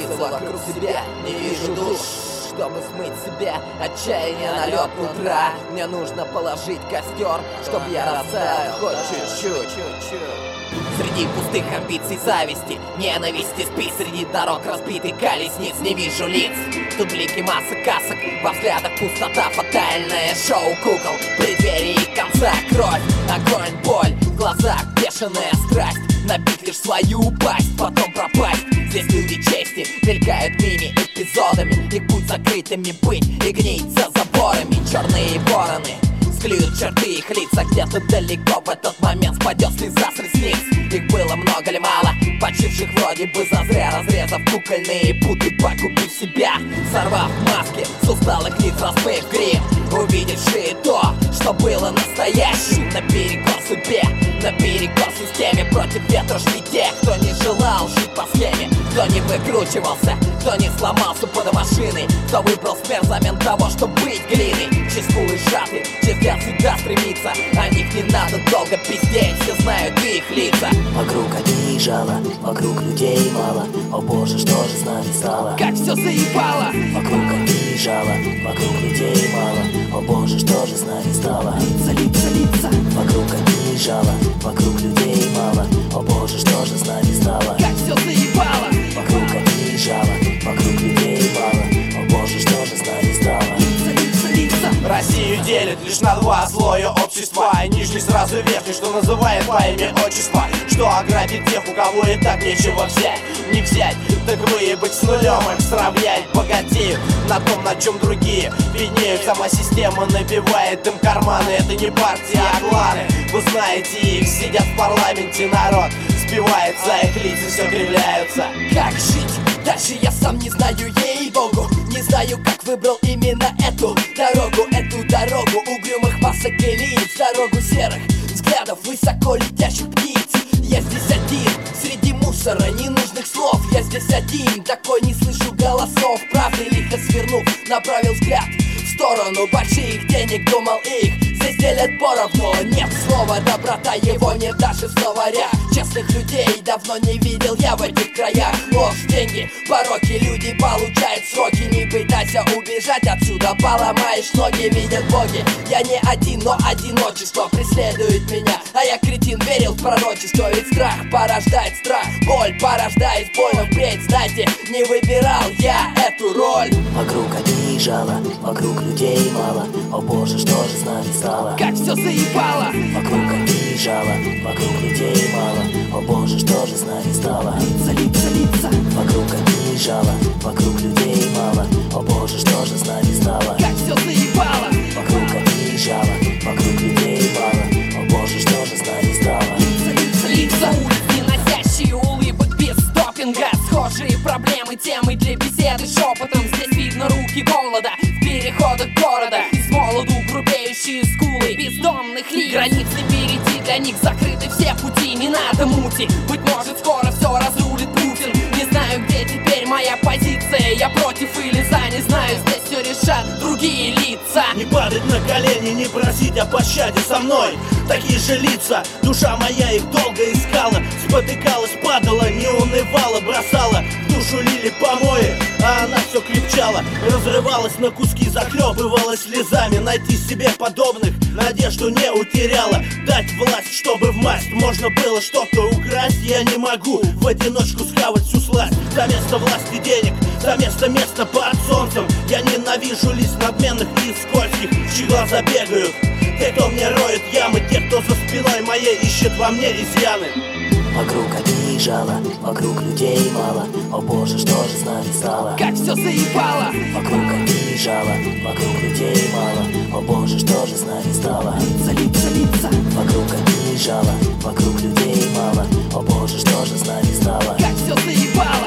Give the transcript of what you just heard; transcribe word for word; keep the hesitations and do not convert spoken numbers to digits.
вокруг себя, не вижу душ, чтобы смыть себе отчаяние на лед утра. Мне нужно положить костер, чтоб я растаял хоть чуть-чуть. Среди пустых амбиций, зависти, ненависти спи среди дорог разбитых колесниц. Не вижу лиц, тут блики масок касок, во взглядах пустота, фатальное шоу кукол. В преддверии конца кровь, огонь, боль, в глазах бешеная страсть. Набить лишь свою пасть, потом пропасть. Здесь люди чести мелькают мини-эпизодами, их путь закрытыми быть и гнить за заборами. Черные вороны склеют черты их лица, где-то далеко в этот момент спадет слеза с ресниц. Их было много ли мало, почивших вроде бы зазря, разрезав кукольные путы, погубив себя, сорвав маски с усталых лиц, расплыв грим, увидевшие то, что было настоящим. Наперекор судьбе, наперекор системе, против ветра шли те, кто не желал жить по схеме, кто не выкручивался, кто не сломался под машиной, кто выбрал смерть взамен того, чтобы быть глиной. Чьи скулы сжаты, чей взгляд всегда стремится, о них не надо долго пиздеть, все знают их лица. Вокруг одни жало, вокруг людей мало, о боже, что же с нами стало? Как все заебало! Вокруг одни жало, вокруг людей мало, о боже, что же с нами стало? Лица, лица, лица! Вокруг одни жало, вокруг людей мало, о боже, что же с нами стало? Как все заебало! Вокруг одни жало, вокруг людей мало, о боже, что же с нами стало? Лица, лица, лица! Россию делит лишь на два слоя общества, и нижний сразу верхний, что называет по имя отчества, что ограбит тех, у кого и так нечего взять. Не взять, так выебать с нулем их сравнять. Богатеют на том, на чем другие беднеют. Сама система набивает им карманы. Это не партия, а кланы. Вы знаете их, сидят в парламенте, народ сбивается, их лица все кривляются. Как жить? Дальше я сам не знаю, ей-богу. Не знаю, как выбрал именно эту дорогу, эту дорогу угрюмых масок и лиц, дорогу серых взглядов высоко летящих птиц. Я здесь один, среди мусора, ненужных слов. Я здесь один, такой не слышу голосов. Правды лихо свернув, направил взгляд в сторону больших денег, думал их здесь делят поровну. Нет слова доброта, его нет даже в словарях. Честных людей давно не видел я в этих краях. Ложь, деньги, пороки, люди получают сроки. Не пытайся убежать отсюда, поломаешь ноги, видят боги. Я не один, но одиночество преследует меня, а я, кретин, верил в пророчество. Ведь страх порождает страх, боль порождает боль. Но впредь, знаете, не выбирал я эту роль. Вокруг одни жало, вокруг людей мало, о боже, что же с нами стало? Как все заебало! Вокруг одни жало, вокруг людей мало, о боже, что же с нами стало? Лица, лица, лица! Вокруг одни жало, вокруг людей мало, о боже, что же с нами стало? Как все заебало! Вокруг одни жало, вокруг людей мало, о боже, что же с нами стало? Лица, лица, лица! Не носящие улыбок без допинга, схожие проблемы, темы для беседы шепотом. Здесь видно руки голода в переходах города, из молоду грубеющие скулы бездомных лиц. Границы перейти для них закрыты все пути, не надо мути. Быть может, скоро все разрулит Путин. Не знаю, где теперь моя позиция, я против или за, не знаю, здесь все решат другие лица. Не падать на колени, не просить о пощаде со мной. Такие же лица, душа моя их долго искала. Спотыкалась, падала, не унывала, бросала в душу лили помои, а она все крепчала. Разрывалась на куски, захлебывалась слезами. Найти себе подобных надежду не утеряла. Дать власть, чтобы в масть можно было что-то украсть. Я не могу в одиночку схавать всю сласть. За место власти денег, за место места под солнцем. Я ненавижу лиц надменных и скользких, чьи глаза бегают. Те, кто мне роет ямы, те, кто за спиной моей ищет во мне изъяны. Вокруг одни жало, вокруг людей мало, о боже, что же с нами стало? Как все заебало! Вокруг одни жало, вокруг людей мало, о боже, что же с нами стало? Лица, лица, лица! Вокруг одни жало, вокруг людей мало, о боже, что же с нами стало? Как все заебало!